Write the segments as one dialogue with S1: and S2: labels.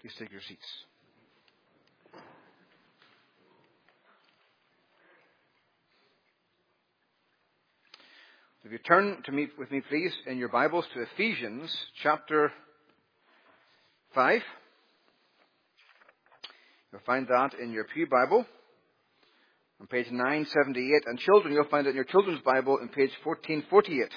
S1: Please take your seats. If you turn with me, please, in your Bibles to Ephesians chapter 5. You'll find that in your Pew Bible on page 978. And children, you'll find it in your children's Bible on page 1448.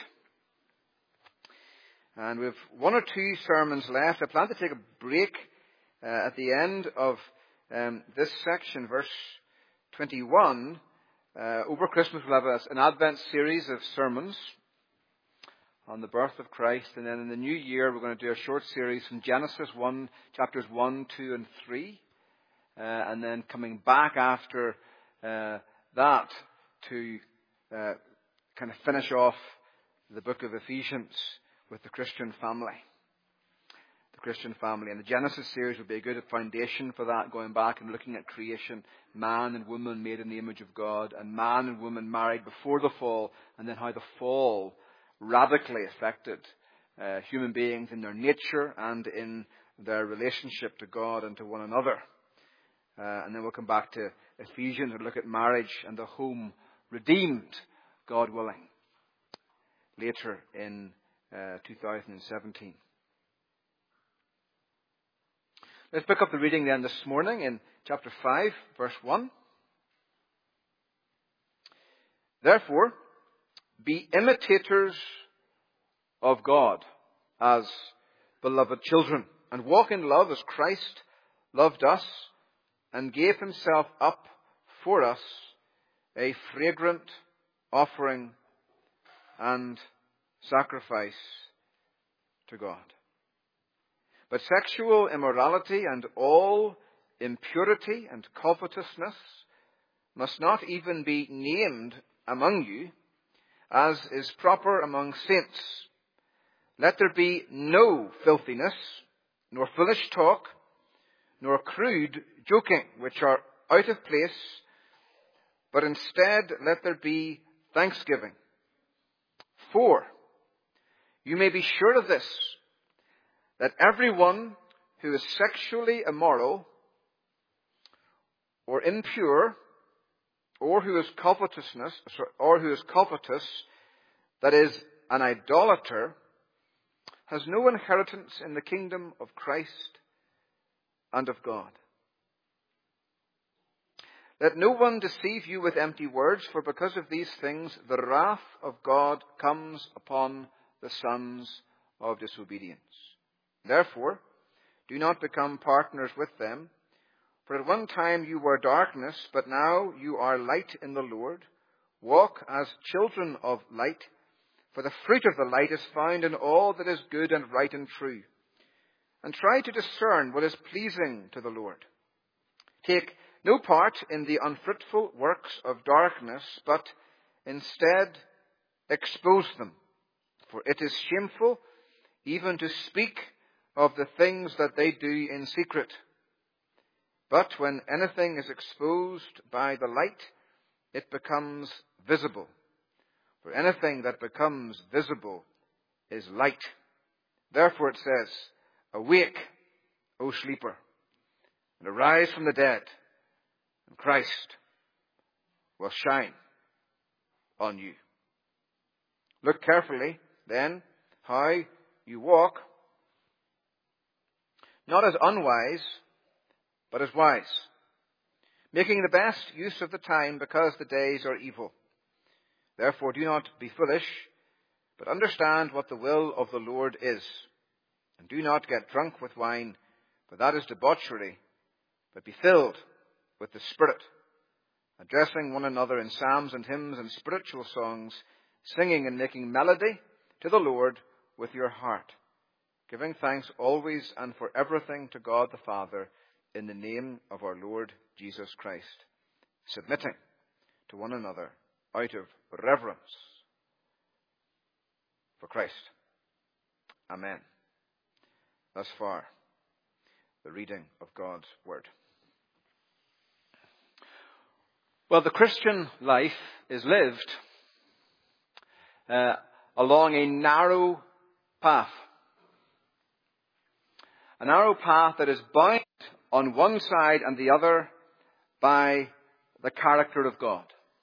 S1: And we have one or two sermons left. I plan to take a break at the end of this section, verse 21. Over Christmas we'll have an Advent series of sermons on the birth of Christ. And then in the new year we're going to do a short series from Genesis 1, chapters 1, 2 and 3. And then coming back after that to kind of finish off the book of Ephesians with the Christian family. The Christian family. And the Genesis series would be a good foundation for that, going back and looking at creation, man and woman made in the image of God, and man and woman married before the fall, and then how the fall radically affected human beings in their nature and in their relationship to God and to one another. And then we'll come back to Ephesians and look at marriage and the home redeemed, God willing, later in 2017. Let's pick up the reading then this morning in chapter 5, verse 1. Therefore, be imitators of God as beloved children, and walk in love as Christ loved us and gave himself up for us, a fragrant offering and sacrifice to God. But sexual immorality and all impurity and covetousness must not even be named among you, as is proper among saints. Let there be no filthiness, nor foolish talk, nor crude joking, which are out of place, but instead let there be thanksgiving. For you may be sure of this, that everyone who is sexually immoral or impure or who is covetous, that is, an idolater, has no inheritance in the kingdom of Christ and of God. Let no one deceive you with empty words, for because of these things the wrath of God comes upon the sons of disobedience. Therefore, do not become partners with them. For at one time you were darkness, but now you are light in the Lord. Walk as children of light, for the fruit of the light is found in all that is good and right and true. And try to discern what is pleasing to the Lord. Take no part in the unfruitful works of darkness, but instead expose them. For it is shameful even to speak of the things that they do in secret. But when anything is exposed by the light, it becomes visible. For anything that becomes visible is light. Therefore it says, awake, O sleeper, and arise from the dead, and Christ will shine on you. Look carefully, then, how you walk, not as unwise, but as wise, making the best use of the time, because the days are evil. Therefore do not be foolish, but understand what the will of the Lord is. And do not get drunk with wine, for that is debauchery, but be filled with the Spirit, addressing one another in psalms and hymns and spiritual songs, singing and making melody to the Lord with your heart, giving thanks always and for everything to God the Father in the name of our Lord Jesus Christ, submitting to one another out of reverence for Christ. Amen. Thus far, the reading of God's Word. Well, the Christian life is lived along a narrow path. A narrow path that is bound on one side and the other by the character of God.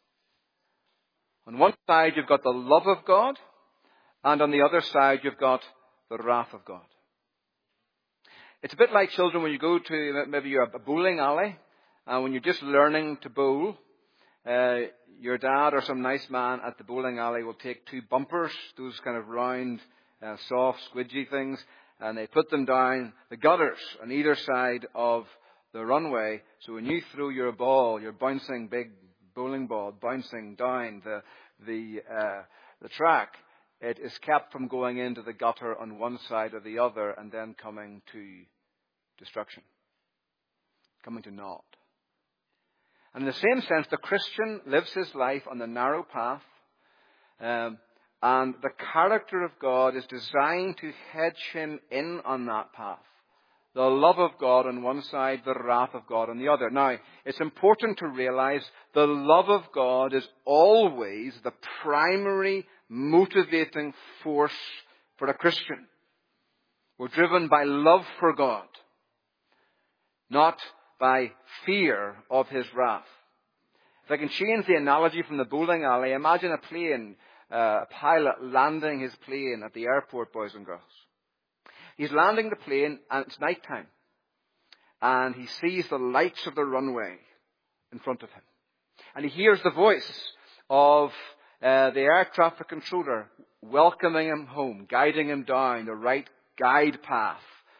S1: On one side you've got the love of God, and on the other side you've got the wrath of God. It's a bit like children when you go to maybe a bowling alley, and when you're just learning to bowl, your dad or some nice man at the bowling alley will take two bumpers, those kind of round, soft, squidgy things, and they put them down the gutters on either side of the runway. So when you throw your ball, your bouncing big bowling ball bouncing down the track, it is kept from going into the gutter on one side or the other and then coming to destruction, coming to naught. And in the same sense, the Christian lives his life on the narrow path, and the character of God is designed to hedge him in on that path. The love of God on one side, the wrath of God on the other. Now, it's important to realize the love of God is always the primary motivating force for a Christian. We're driven by love for God, not by fear of his wrath. If I can change the analogy from the bowling alley, imagine a plane, a pilot landing his plane at the airport, boys and girls. He's landing the plane and it's night time. And he sees the lights of the runway in front of him. And he hears the voice of the air traffic controller welcoming him home, guiding him down the right glide path,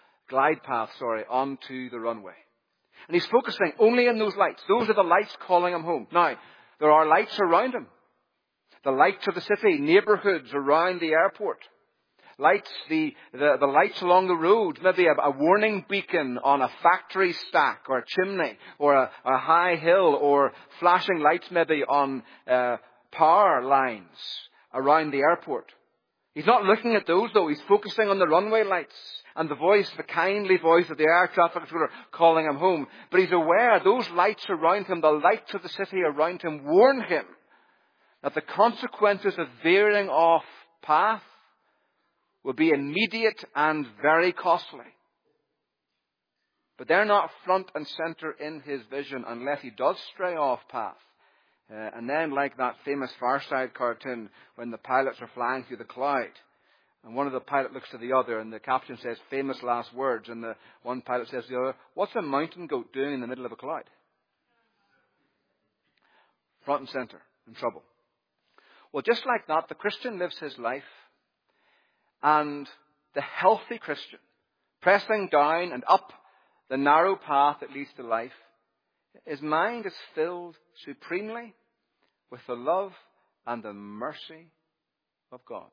S1: onto the runway. And he's focusing only on those lights. Those are the lights calling him home. Now, there are lights around him. The lights of the city, neighborhoods around the airport. Lights, the lights along the road, maybe a warning beacon on a factory stack or a chimney or a high hill, or flashing lights maybe on power lines around the airport. He's not looking at those though. He's focusing on the runway lights and the voice, the kindly voice of the air traffic controller calling him home. But he's aware those lights around him, the lights of the city around him, warn him that the consequences of veering off path will be immediate and very costly. But they're not front and center in his vision unless he does stray off path. And then, like that famous Far Side cartoon, when the pilots are flying through the cloud, and one of the pilot looks to the other, and the caption says, famous last words, and the one pilot says to the other, what's a mountain goat doing in the middle of a cloud? Front and center, in trouble. Well, just like that, the Christian lives his life, and the healthy Christian, pressing down and up the narrow path that leads to life, his mind is filled supremely with the love and the mercy of God.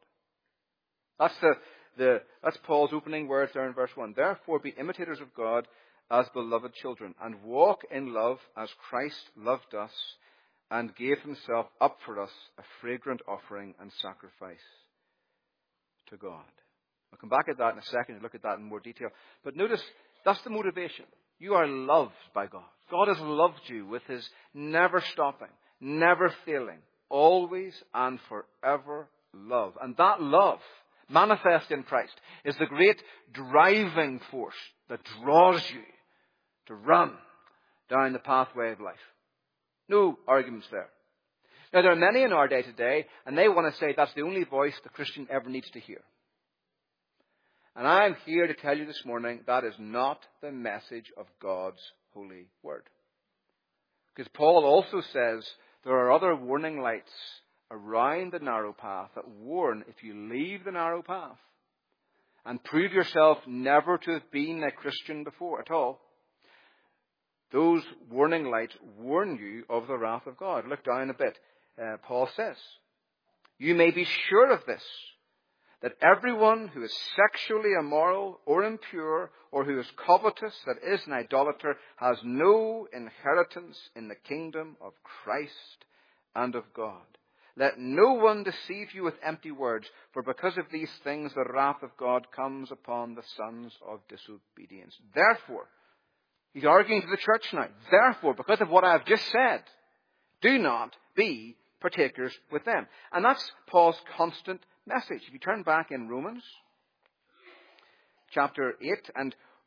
S1: That's Paul's opening words there in verse 1. Therefore be imitators of God as beloved children, and walk in love as Christ loved us and gave himself up for us, a fragrant offering and sacrifice to God. I'll come back at that in a second and look at that in more detail. But notice, that's the motivation. You are loved by God. God has loved you with his never stopping, never failing, always and forever love. And that love, manifest in Christ, is the great driving force that draws you to run down the pathway of life. No arguments there. Now, there are many in our day today, and they want to say that's the only voice the Christian ever needs to hear. And I'm here to tell you this morning that is not the message of God's holy word. Because Paul also says there are other warning lights around the narrow path that warn if you leave the narrow path and prove yourself never to have been a Christian before at all, those warning lights warn you of the wrath of God. Look down a bit. Paul says, you may be sure of this, that everyone who is sexually immoral or impure or who is covetous, that is an idolater, has no inheritance in the kingdom of Christ and of God. Let no one deceive you with empty words, for because of these things the wrath of God comes upon the sons of disobedience. Therefore, he's arguing to the church now, therefore, because of what I have just said, do not be partakers with them. And that's Paul's constant message. If you turn back in Romans chapter 8, and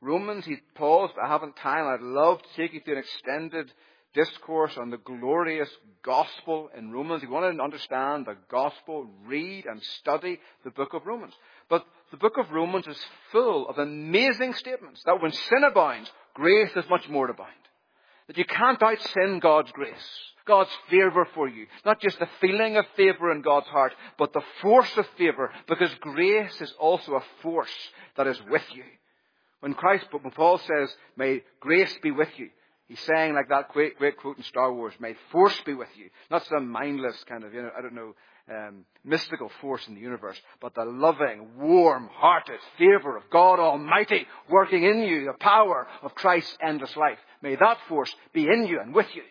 S1: Romans, he paused. I haven't time. I'd love to take you through an extended discourse on the glorious gospel in Romans. If you want to understand the gospel, read and study the book of Romans. But the book of Romans is full of amazing statements that when sin abounds, grace is much more to abound. That you can't out-sin God's grace, God's favour for you. Not just the feeling of favour in God's heart, but the force of favour, because grace is also a force that is with you. When Paul says, may grace be with you, he's saying like that great quote in Star Wars, may force be with you. Not some mindless kind of, mystical force in the universe, but the loving, warm-hearted favour of God Almighty working in you, the power of Christ's endless life. May that force be in you and with you.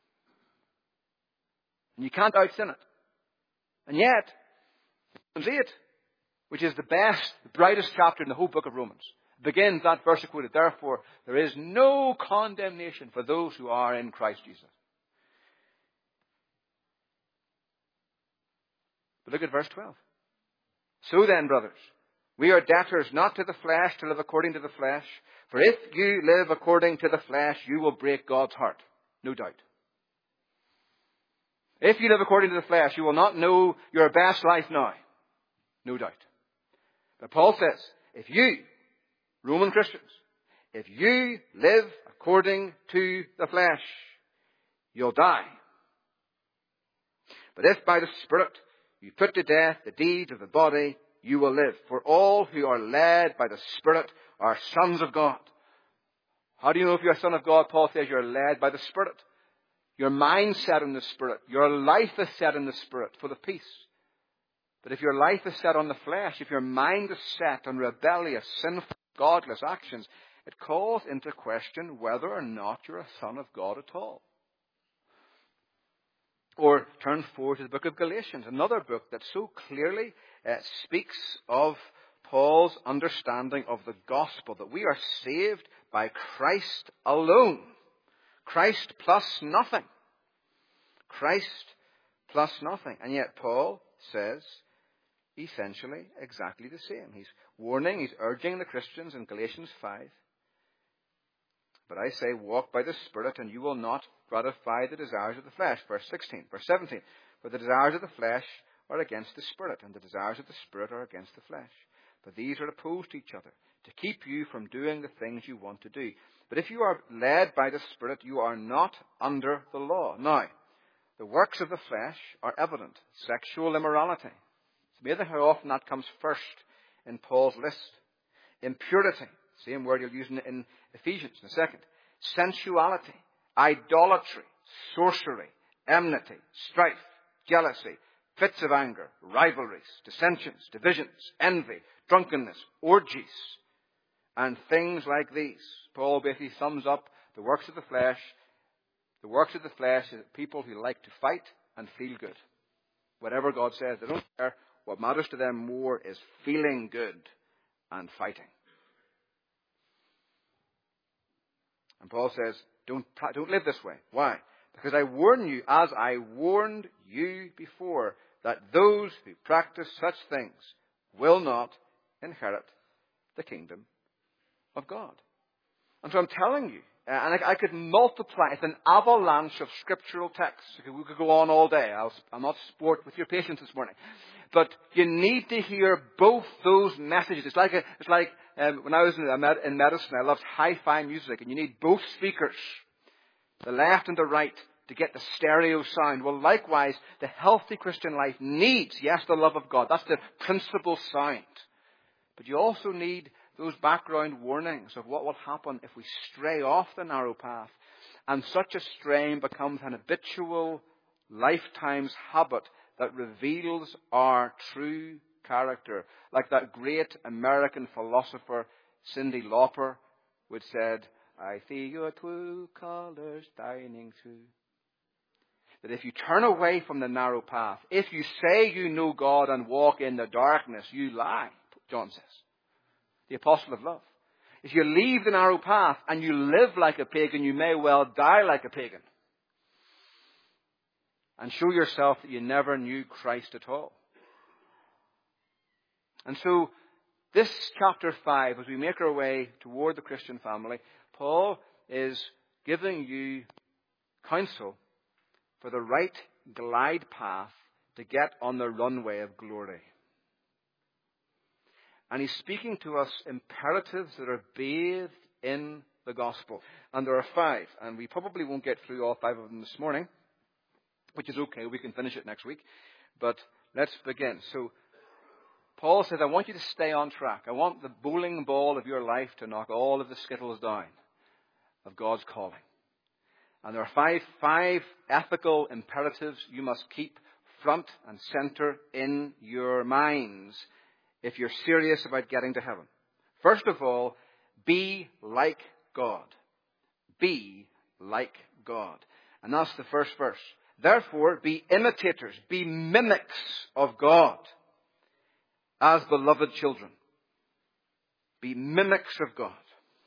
S1: And you can't out-sin it. And yet, Romans 8, which is the best, the brightest chapter in the whole book of Romans, begins that verse I quoted. Therefore, there is no condemnation for those who are in Christ Jesus. But look at verse 12. So then, brothers, we are debtors not to the flesh to live according to the flesh. For if you live according to the flesh, you will break God's heart. No doubt. If you live according to the flesh, you will not know your best life now. No doubt. But Paul says, if you, Roman Christians, if you live according to the flesh, you'll die. But if by the Spirit you put to death the deeds of the body, you will live. For all who are led by the Spirit are sons of God. How do you know if you're a son of God? Paul says you're led by the Spirit. Your mind's set in the Spirit. Your life is set in the Spirit for the peace. But if your life is set on the flesh, if your mind is set on rebellious, sinful, godless actions, it calls into question whether or not you're a son of God at all. Or turn forward to the book of Galatians, another book that so clearly speaks of Paul's understanding of the gospel, that we are saved by Christ alone. Christ plus nothing. Christ plus nothing. And yet Paul says essentially exactly the same. He's warning, he's urging the Christians in Galatians 5. But I say, walk by the Spirit, and you will not gratify the desires of the flesh. Verse 16. Verse 17. For the desires of the flesh are against the Spirit, and the desires of the Spirit are against the flesh. But these are opposed to each other, to keep you from doing the things you want to do. But if you are led by the Spirit, you are not under the law. Now, the works of the flesh are evident. Sexual immorality. It's amazing how often that comes first in Paul's list. Impurity. Same word he'll use in Ephesians in a second. Sensuality, idolatry, sorcery, enmity, strife, jealousy, fits of anger, rivalries, dissensions, divisions, envy, drunkenness, orgies, and things like these. Paul basically sums up the works of the flesh. The works of the flesh is people who like to fight and feel good. Whatever God says, they don't care. What matters to them more is feeling good and fighting. And Paul says, don't live this way. Why? Because I warn you, as I warned you before, that those who practice such things will not inherit the kingdom of God. And so I'm telling you, and I could multiply, it's an avalanche of scriptural texts. We could go on all day. I'll not sport with your patience this morning. But you need to hear both those messages. It's like when I was in medicine, I loved hi-fi music, and you need both speakers, the left and the right, to get the stereo sound. Well, likewise, the healthy Christian life needs, yes, the love of God. That's the principal sound. But you also need those background warnings of what will happen if we stray off the narrow path. And such a straying becomes an habitual, lifetime's habit that reveals our true character. Like that great American philosopher, Cyndi Lauper, which said, I see your true colors shining through. That if you turn away from the narrow path, if you say you know God and walk in the darkness, you lie, John says. The apostle of love. If you leave the narrow path and you live like a pagan, you may well die like a pagan. And show yourself that you never knew Christ at all. And so, This chapter 5, as we make our way toward the Christian family, Paul is giving you counsel for the right glide path to get on the runway of glory. And he's speaking to us imperatives that are bathed in the gospel. And there are 5, and we probably won't get through all 5 of them this morning, which is okay. We can finish it next week. But let's begin. So Paul says, I want you to stay on track. I want the bowling ball of your life to knock all of the skittles down of God's calling. And there are five ethical imperatives you must keep front and center in your minds if you're serious about getting to heaven. First of all, be like God. Be like God. And that's the first verse. Therefore, be imitators, be mimics of God as beloved children. Be mimics of God.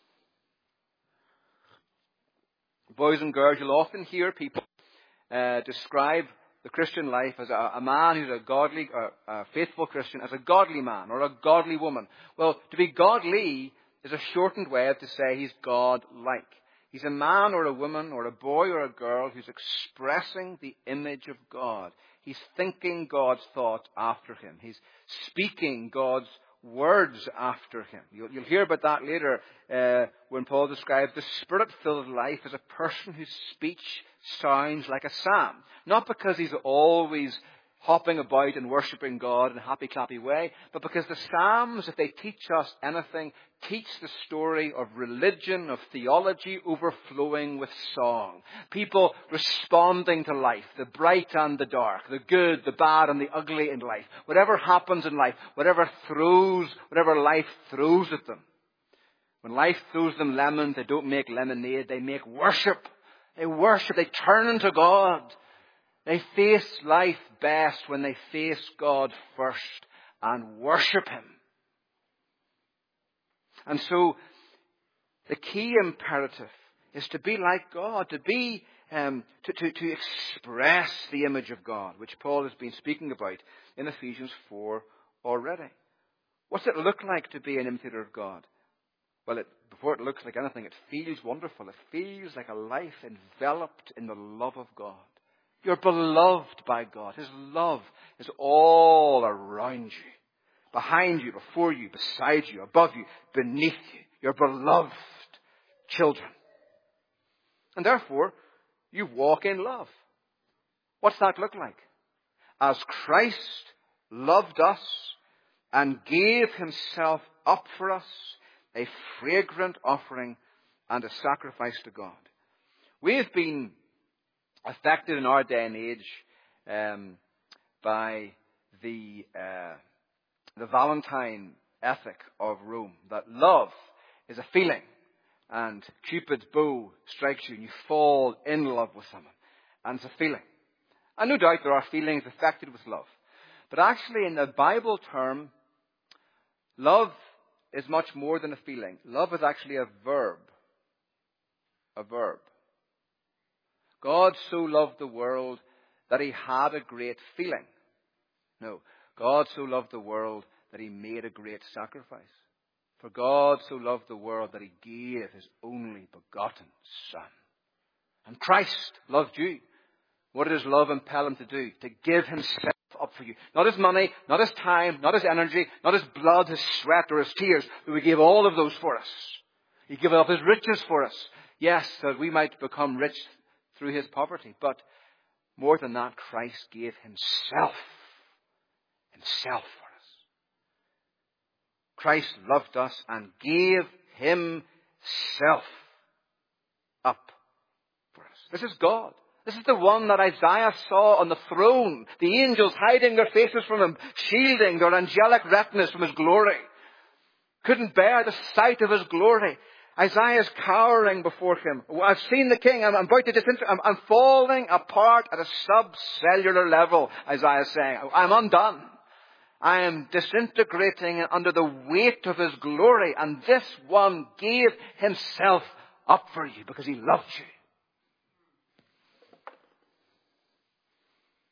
S1: Boys and girls, you'll often hear people describe the Christian life as a man who's a godly, a faithful Christian, as a godly man or a godly woman. Well, to be godly is a shortened way to say he's God-like. He's a man or a woman or a boy or a girl who's expressing the image of God. He's thinking God's thoughts after him. He's speaking God's words after him. You'll hear about that later when Paul describes the Spirit-filled life as a person whose speech sounds like a psalm. Not because he's always hopping about and worshipping God in a happy-clappy way, but because the Psalms, if they teach us anything, teach the story of religion, of theology overflowing with song. People responding to life, the bright and the dark, the good, the bad and the ugly in life. Whatever happens in life, whatever life throws at them. When life throws them lemons, they don't make lemonade, they make worship. They worship, they turn to God. They face life best when they face God first and worship him. And so the key imperative is to be like God, to be to express the image of God, which Paul has been speaking about in Ephesians 4 already. What's it look like to be an imitator of God? Well, before it looks like anything, it feels wonderful. It feels like a life enveloped in the love of God. You're beloved by God. His love is all around you. Behind you, before you, beside you, above you, beneath you. You're beloved children. And therefore, you walk in love. What's that look like? As Christ loved us and gave himself up for us, a fragrant offering and a sacrifice to God. We have been affected in our day and age by the Valentine ethic of Rome, that love is a feeling, and Cupid's bow strikes you and you fall in love with someone, and it's a feeling. And no doubt there are feelings affected with love, but actually in the Bible term, love is much more than a feeling. Love is actually a verb. A verb. God so loved the world that he had a great feeling. No, God so loved the world that he made a great sacrifice. For God so loved the world that he gave his only begotten Son. And Christ loved you. What does love impel him to do? To give himself up for you. Not his money, not his time, not his energy, not his blood, his sweat or his tears, but he gave all of those for us. He gave up his riches for us. Yes, that we might become rich through his poverty. But more than that, Christ gave himself for us. Christ loved us and gave himself up for us. This is God. This is the one that Isaiah saw on the throne. The angels hiding their faces from him, shielding their angelic retinas from his glory. Couldn't bear the sight of his glory. Isaiah is cowering before him. I've seen the king. I'm about to I'm falling apart at a subcellular level, Isaiah is saying. I'm undone. I am disintegrating under the weight of his glory. And this one gave himself up for you because he loved you.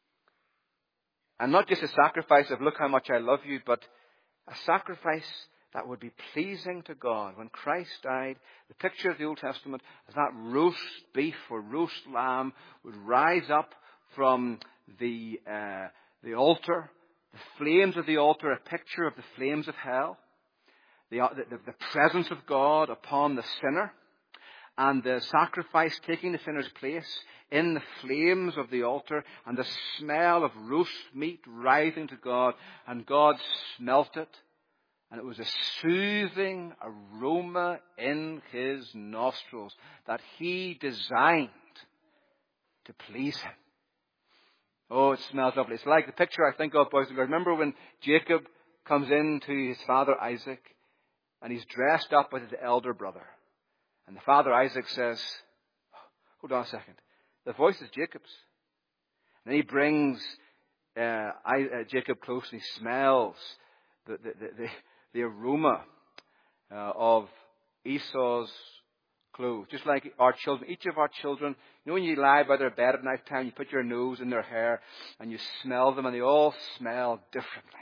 S1: And not just a sacrifice of look how much I love you, but a sacrifice that would be pleasing to God. When Christ died, the picture of the Old Testament is that roast beef or roast lamb would rise up from the altar, the flames of the altar, a picture of the flames of hell, the presence of God upon the sinner, and the sacrifice taking the sinner's place in the flames of the altar, and the smell of roast meat rising to God, and God smelt it. And it was a soothing aroma in his nostrils that he designed to please him. Oh, it smells lovely. It's like the picture I think of, boys and girls. Remember when Jacob comes in to his father Isaac, and he's dressed up with his elder brother. And the father Isaac says, hold on a second, the voice is Jacob's. And then he brings Jacob close, and he smells the aroma of Esau's clothes. Just like our children, each of our children, you know when you lie by their bed at night time, you put your nose in their hair and you smell them, and they all smell differently.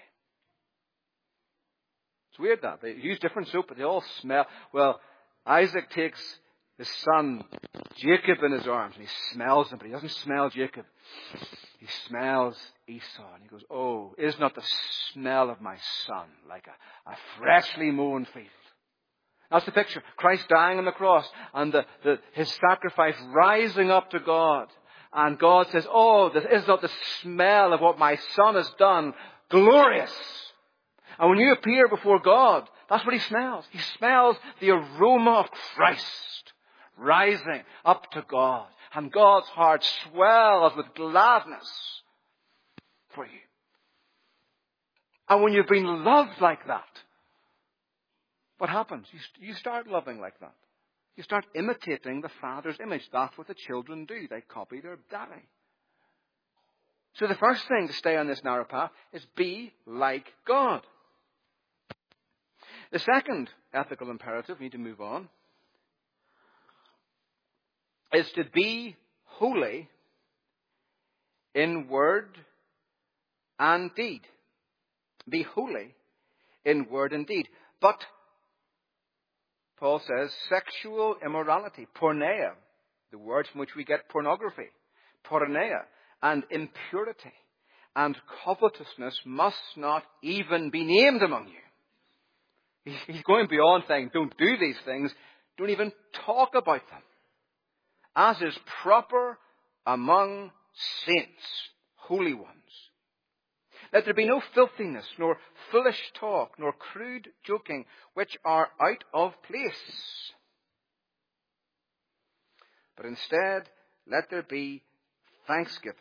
S1: It's weird that. They use different soap, but they all smell. Well, Isaac takes his son Jacob in his arms, and he smells him, but he doesn't smell Jacob. He smells Esau, and he goes, oh, is not the smell of my son like a freshly mown field? That's the picture. Christ dying on the cross, and his sacrifice rising up to God. And God says, oh, this is not the smell of what my son has done. Glorious! And when you appear before God, that's what he smells. He smells the aroma of Christ rising up to God. And God's heart swells with gladness for you. And when you've been loved like that, what happens? You start loving like that. You start imitating the Father's image. That's what the children do. They copy their daddy. So the first thing to stay on this narrow path is be like God. The second ethical imperative, we need to move on, is to be holy in word and deed. Be holy in word and deed. But, Paul says, sexual immorality, porneia, the word from which we get pornography, porneia, and impurity and covetousness must not even be named among you. He's going beyond saying, don't do these things. Don't even talk about them. As is proper among saints, holy ones. Let there be no filthiness, nor foolish talk, nor crude joking, which are out of place. But instead, let there be thanksgiving.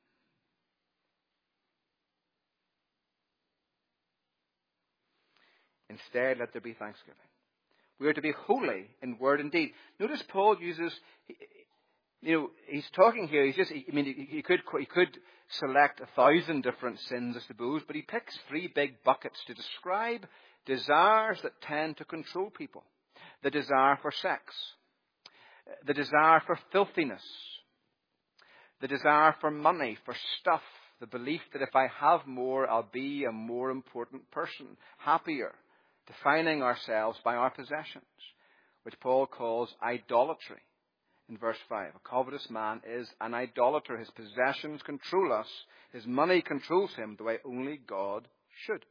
S1: Instead, let there be thanksgiving. We are to be holy in word and deed. Notice Paul uses, he's talking here, he could select 1,000 different sins, I suppose, but he picks 3 big buckets to describe desires that tend to control people. The desire for sex. The desire for filthiness. The desire for money, for stuff. The belief that if I have more, I'll be a more important person, happier. Defining ourselves by our possessions, which Paul calls idolatry. In verse 5, a covetous man is an idolater. His possessions control us. His money controls him the way only God should.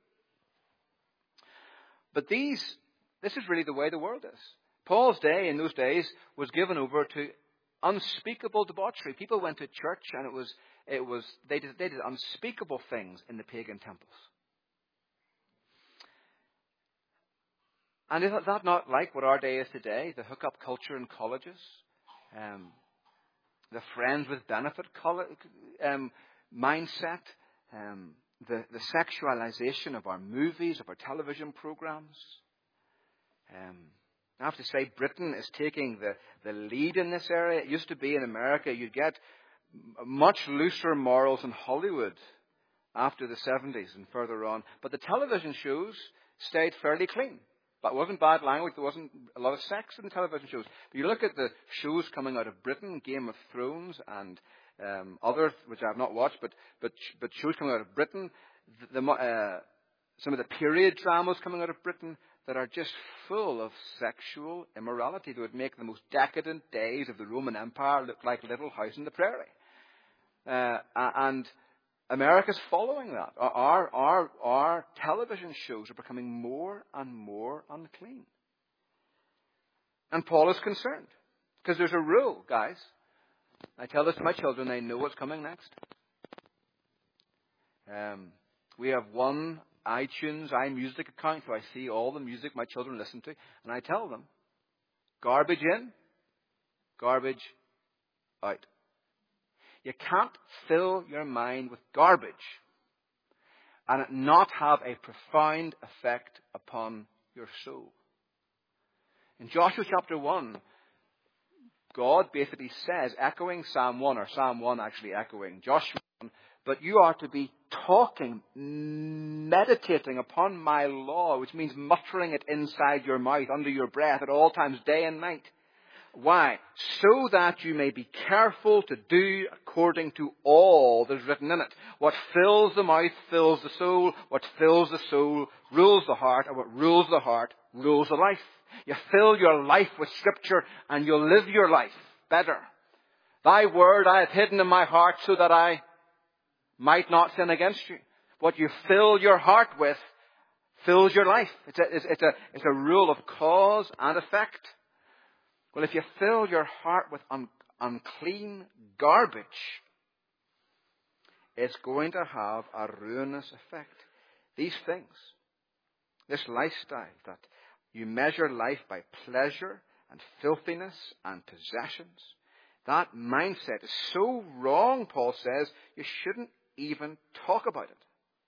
S1: But this is really the way the world is. Paul's day, in those days, was given over to unspeakable debauchery. People went to church, and they did unspeakable things in the pagan temples. And is that not like what our day is today? The hookup culture in colleges, the friends with benefit mindset, the sexualization of our movies, of our television programs. I have to say, Britain is taking the lead in this area. It used to be in America, you'd get much looser morals in Hollywood after the 70s and further on. But the television shows stayed fairly clean. But it wasn't bad language. There wasn't a lot of sex in the television shows. But you look at the shows coming out of Britain, Game of Thrones and others, which I have not watched, but shows coming out of Britain, some of the period dramas coming out of Britain, that are just full of sexual immorality. They would make the most decadent days of the Roman Empire look like Little House on the Prairie. And America's following that. Our television shows are becoming more and more unclean. And Paul is concerned. Because there's a rule, guys. I tell this to my children, they know what's coming next. We have one iTunes, iMusic account where I see all the music my children listen to. And I tell them, garbage in, garbage out. You can't fill your mind with garbage and it not have a profound effect upon your soul. In Joshua chapter 1, God basically says, echoing Psalm 1, or Psalm 1 actually echoing Joshua 1, but you are to be talking, meditating upon my law, which means muttering it inside your mouth, under your breath, at all times, day and night. Why? So that you may be careful to do according to all that is written in it. What fills the mouth fills the soul. What fills the soul rules the heart. And what rules the heart rules the life. You fill your life with Scripture and you'll live your life better. Thy word I have hidden in my heart so that I might not sin against you. What you fill your heart with fills your life. It's a rule of cause and effect. Well, if you fill your heart with unclean garbage, it's going to have a ruinous effect. These things, this lifestyle that you measure life by pleasure and filthiness and possessions, that mindset is so wrong, Paul says, you shouldn't even talk about it.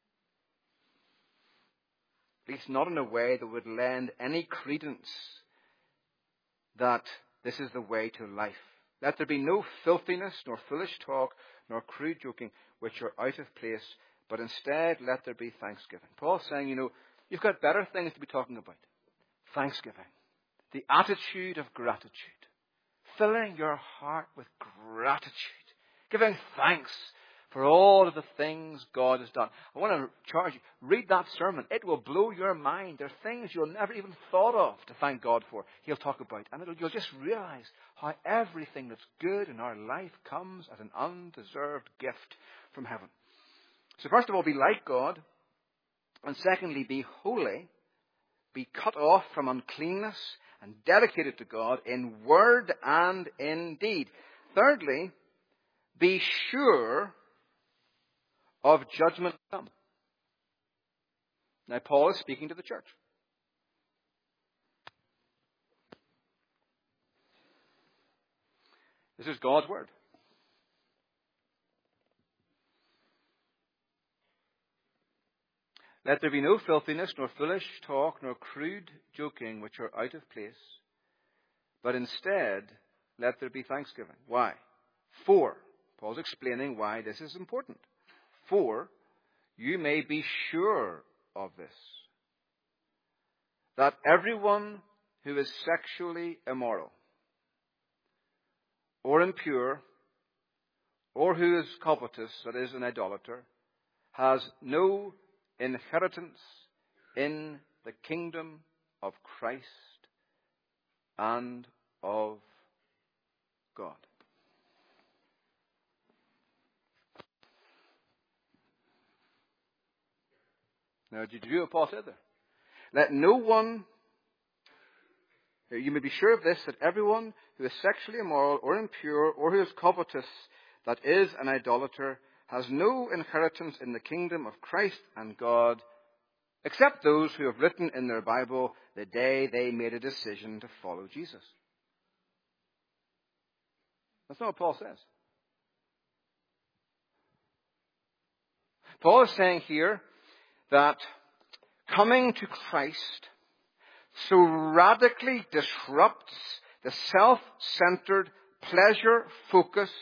S1: At least not in a way that would lend any credence that this is the way to life. Let there be no filthiness, nor foolish talk, nor crude joking, which are out of place, but instead let there be thanksgiving. Paul's saying, you've got better things to be talking about. Thanksgiving. The attitude of gratitude. Filling your heart with gratitude. Giving thanks for all of the things God has done. I want to charge you, read that sermon. It will blow your mind. There are things you'll never even thought of to thank God for. He'll talk about. And you'll just realize how everything that's good in our life comes as an undeserved gift from heaven. So first of all, be like God. And secondly, be holy. Be cut off from uncleanness and dedicated to God in word and in deed. Thirdly, be sure of judgment to come. Now, Paul is speaking to the church. This is God's word. Let there be no filthiness, nor foolish talk, nor crude joking, which are out of place. But instead, let there be thanksgiving. Why? For, Paul's explaining why this is important. For, you may be sure of this, that everyone who is sexually immoral, or impure, or who is covetous, that is, an idolater, has no inheritance in the kingdom of Christ and of God. Now, did you hear what Paul said there? Let no one, you may be sure of this, that everyone who is sexually immoral or impure or who is covetous, that is an idolater, has no inheritance in the kingdom of Christ and God, except those who have written in their Bible the day they made a decision to follow Jesus. That's not what Paul says. Paul is saying here that coming to Christ so radically disrupts the self-centered, pleasure-focused,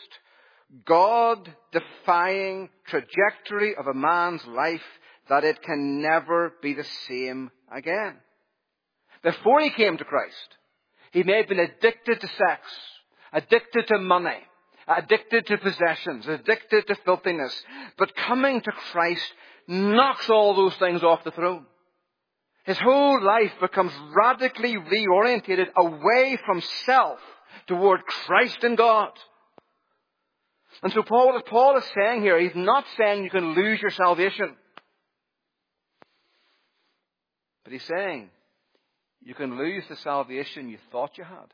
S1: God-defying trajectory of a man's life that it can never be the same again. Before he came to Christ, he may have been addicted to sex, addicted to money, addicted to possessions, addicted to filthiness. But coming to Christ knocks all those things off the throne. His whole life becomes radically reorientated away from self toward Christ and God. And so what Paul is saying here, he's not saying you can lose your salvation. But he's saying you can lose the salvation you thought you had.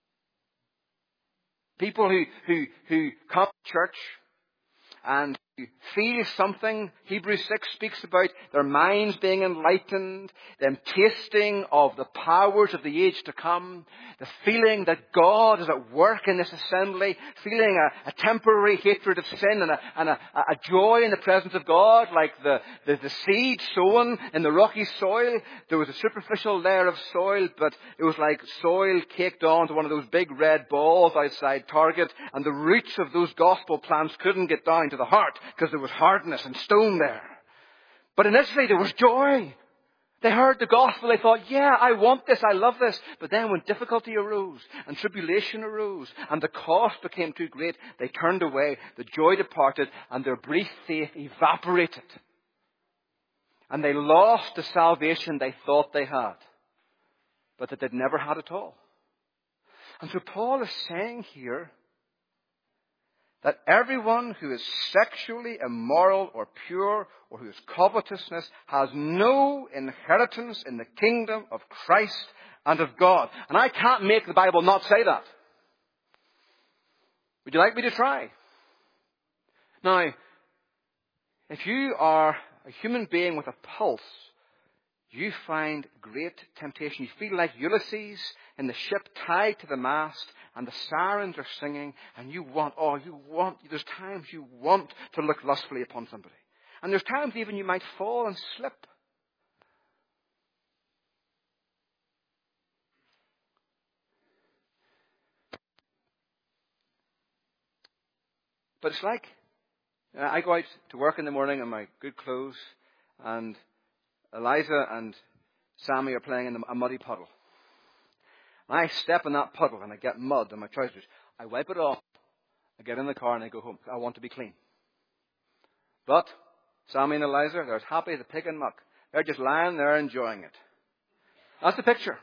S1: People who come to church and feel something, Hebrews 6 speaks about their minds being enlightened, them tasting of the powers of the age to come, the feeling that God is at work in this assembly, feeling a temporary hatred of sin and a joy in the presence of God, like the seed sown in the rocky soil. There was a superficial layer of soil, but it was like soil caked onto one of those big red balls outside Target, and the roots of those gospel plants couldn't get down to the heart, because there was hardness and stone there. But initially there was joy. They heard the gospel. They thought, yeah, I want this. I love this. But then when difficulty arose and tribulation arose and the cost became too great, they turned away. The joy departed and their brief faith evaporated. And they lost the salvation they thought they had, but that they'd never had at all. And so Paul is saying here that everyone who is sexually immoral or pure or who is covetousness has no inheritance in the kingdom of Christ and of God. And I can't make the Bible not say that. Would you like me to try? Now, if you are a human being with a pulse, you find great temptation. You feel like Ulysses in the ship tied to the mast, and the sirens are singing, and there's times you want to look lustfully upon somebody. And there's times even you might fall and slip. But it's like, I go out to work in the morning in my good clothes, and Eliza and Sammy are playing in a muddy puddle. I step in that puddle and I get mud on my trousers. I wipe it off. I get in the car and I go home. I want to be clean. But Sammy and Eliza, they're as happy as a pig in muck. They're just lying there enjoying it. That's the picture.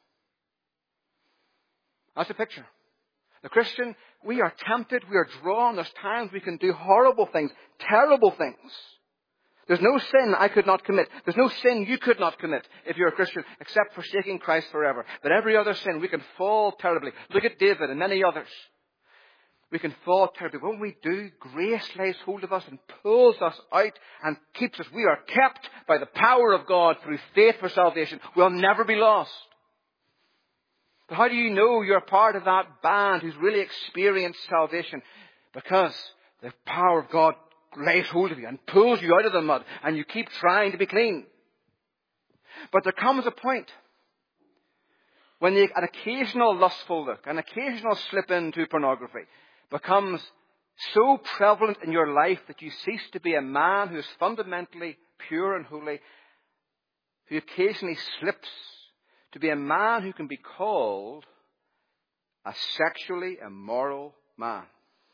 S1: That's the picture. The Christian, we are tempted, we are drawn. There's times we can do horrible things, terrible things. There's no sin I could not commit. There's no sin you could not commit if you're a Christian, except forsaking Christ forever. But every other sin, we can fall terribly. Look at David and many others. We can fall terribly. When we do, grace lays hold of us and pulls us out and keeps us. We are kept by the power of God through faith for salvation. We'll never be lost. But how do you know you're part of that band who's really experienced salvation? Because the power of God lays hold of you and pulls you out of the mud, and you keep trying to be clean. But there comes a point when an occasional lustful look, an occasional slip into pornography becomes so prevalent in your life that you cease to be a man who is fundamentally pure and holy, who occasionally slips to be a man who can be called a sexually immoral man.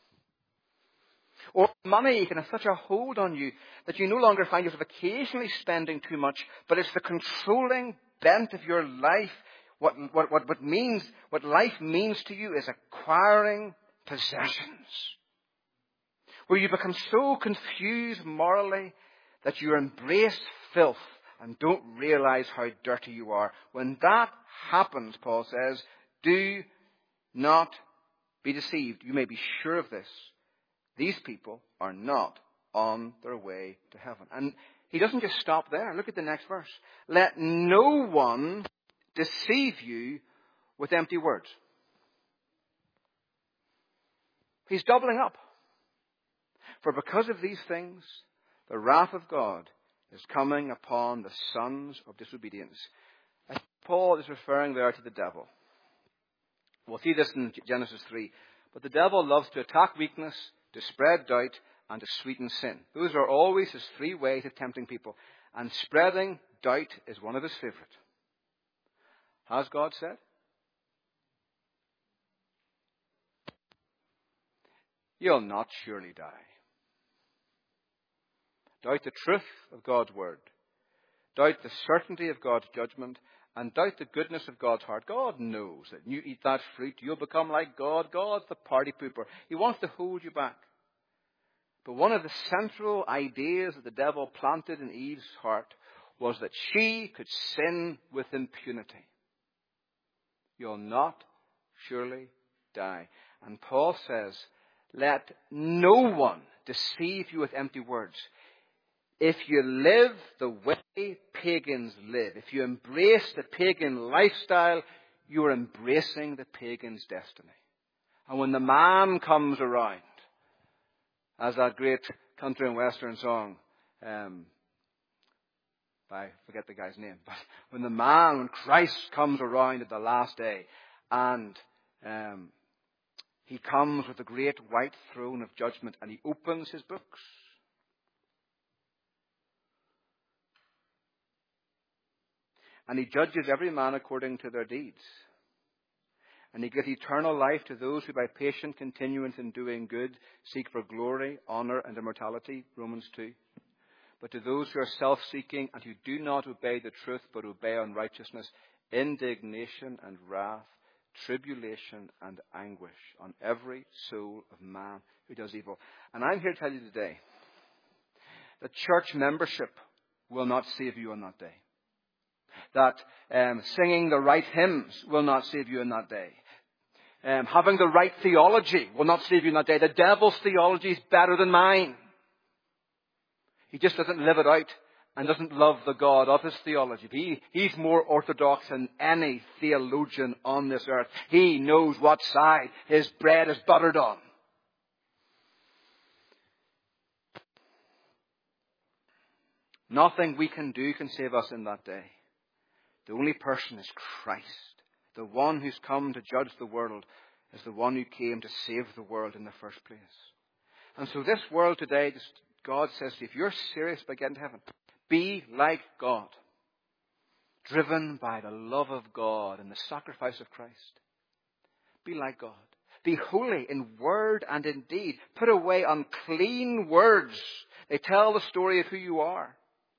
S1: Or money can have such a hold on you that you no longer find yourself occasionally spending too much, but it's the controlling bent of your life. What life means to you is acquiring possessions. Where you become so confused morally that you embrace filth and don't realize how dirty you are. When that happens, Paul says, do not be deceived. You may be sure of this. These people are not on their way to heaven. And he doesn't just stop there. Look at the next verse. Let no one deceive you with empty words. He's doubling up. For because of these things, the wrath of God is coming upon the sons of disobedience. Paul is referring there to the devil. We'll see this in Genesis 3. But the devil loves to attack weakness, to spread doubt, and to sweeten sin. Those are always his three ways of tempting people. And spreading doubt is one of his favorite. Has God said? You'll not surely die. Doubt the truth of God's word. doubt the certainty of God's judgment, and doubt the goodness of God's heart. God knows that when you eat that fruit, you'll become like God. God's the party pooper. He wants to hold you back. But one of the central ideas that the devil planted in Eve's heart was that she could sin with impunity. You'll not surely die. And Paul says, let no one deceive you with empty words. If you live the way pagans live, if you embrace the pagan lifestyle, you are embracing the pagan's destiny. And when the man comes around, as that great country and western song, I forget the guy's name, but when Christ comes around at the last day, and he comes with the great white throne of judgment, and he opens his books, and he judges every man according to their deeds. And he gives eternal life to those who by patient continuance in doing good seek for glory, honor, and immortality, Romans 2. But to those who are self-seeking and who do not obey the truth but obey unrighteousness, indignation and wrath, tribulation and anguish on every soul of man who does evil. And I'm here to tell you today that church membership will not save you on that day. That singing the right hymns will not save you in that day. Having the right theology will not save you in that day. The devil's theology is better than mine. He just doesn't live it out and doesn't love the God of his theology. He's more orthodox than any theologian on this earth. He knows what side his bread is buttered on. Nothing we can do can save us in that day. The only person is Christ. The one who's come to judge the world is the one who came to save the world in the first place. And so this world today, God says to you, if you're serious about getting to heaven, be like God. Driven by the love of God and the sacrifice of Christ. Be like God. Be holy in word and in deed. Put away unclean words. They tell the story of who you are.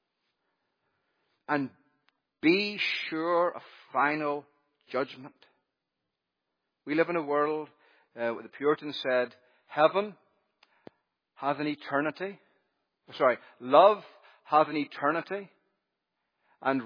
S1: And be sure of final judgment. We live in a world where the Puritans said, heaven has an eternity. Love has an eternity. And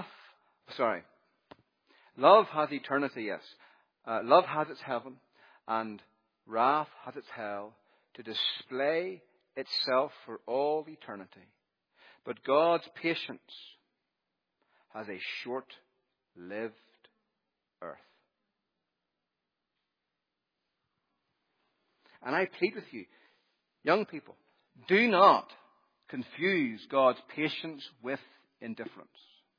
S1: love has eternity, yes. Love has its heaven. And wrath has its hell to display itself for all eternity. But God's patience has a short-lived earth. And I plead with you, young people, do not confuse God's patience with indifference.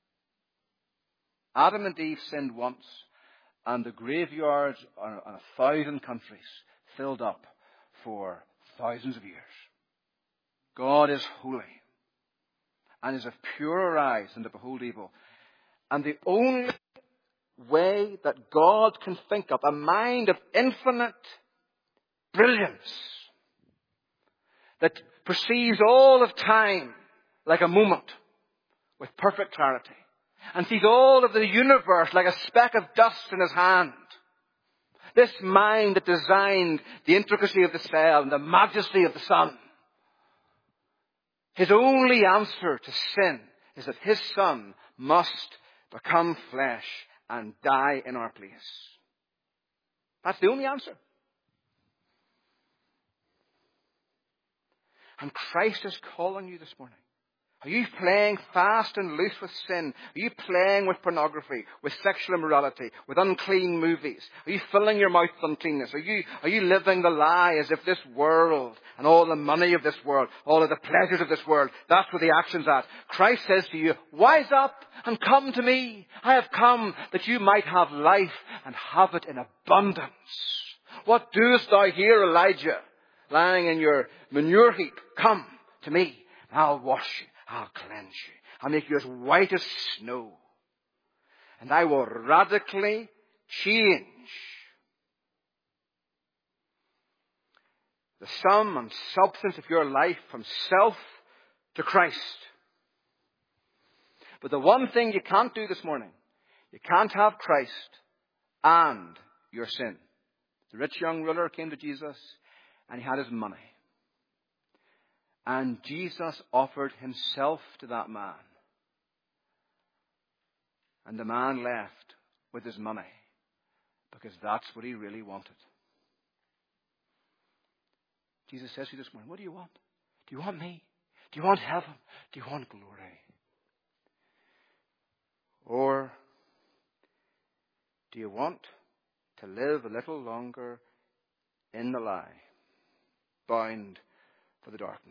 S1: Adam and Eve sinned once, and the graveyards on 1,000 countries filled up for thousands of years. God is holy and is of purer eyes than to behold evil. And the only way that God can think up a mind of infinite brilliance that perceives all of time like a moment with perfect clarity and sees all of the universe like a speck of dust in his hand. This mind that designed the intricacy of the cell and the majesty of the sun. His only answer to sin is that his Son must become flesh and die in our place. That's the only answer. And Christ is calling you this morning. Are you playing fast and loose with sin? Are you playing with pornography, with sexual immorality, with unclean movies? Are you filling your mouth with uncleanness? Are you living the lie as if this world and all the money of this world, all of the pleasures of this world, that's where the action's at? Christ says to you, wise up and come to me. I have come that you might have life and have it in abundance. What doest thou here, Elijah, lying in your manure heap? Come to me, and I'll wash you. I'll cleanse you. I'll make you as white as snow. And I will radically change the sum and substance of your life from self to Christ. But the one thing you can't do this morning, you can't have Christ and your sin. The rich young ruler came to Jesus and he had his money. And Jesus offered himself to that man. And the man left with his money because that's what he really wanted. Jesus says to you this morning, what do you want? Do you want me? Do you want heaven? Do you want glory? Or do you want to live a little longer in the lie, bound for the darkness?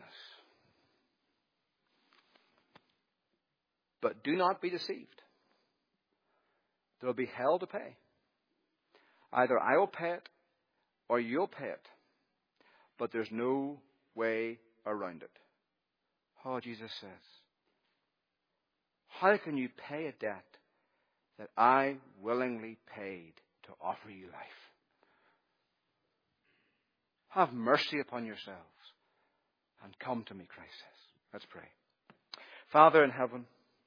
S1: But do not be deceived. There will be hell to pay. Either I will pay it or you'll pay it. But there's no way around it. Oh, Jesus says, how can you pay a debt that I willingly paid to offer you life? Have mercy upon yourselves and come to me, Christ says. Let's pray. Father in heaven,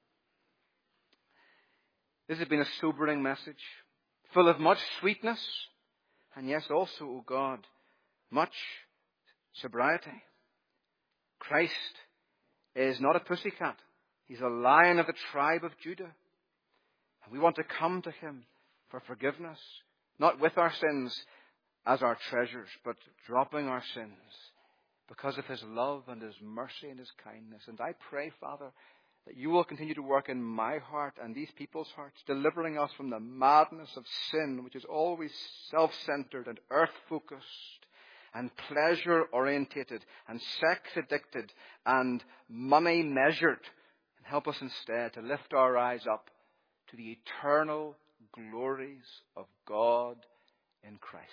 S1: this has been a sobering message, full of much sweetness, and yes, also, O God, much sobriety. Christ is not a pussycat. He's a lion of the tribe of Judah. And we want to come to him for forgiveness, not with our sins as our treasures, but dropping our sins because of his love and his mercy and his kindness. And I pray, Father, that you will continue to work in my heart and these people's hearts, delivering us from the madness of sin, which is always self-centered and earth-focused and pleasure-orientated and sex-addicted and money-measured. And help us instead to lift our eyes up to the eternal glories of God in Christ.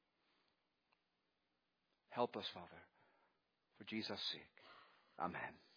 S1: Help us, Father, for Jesus' sake. Amen.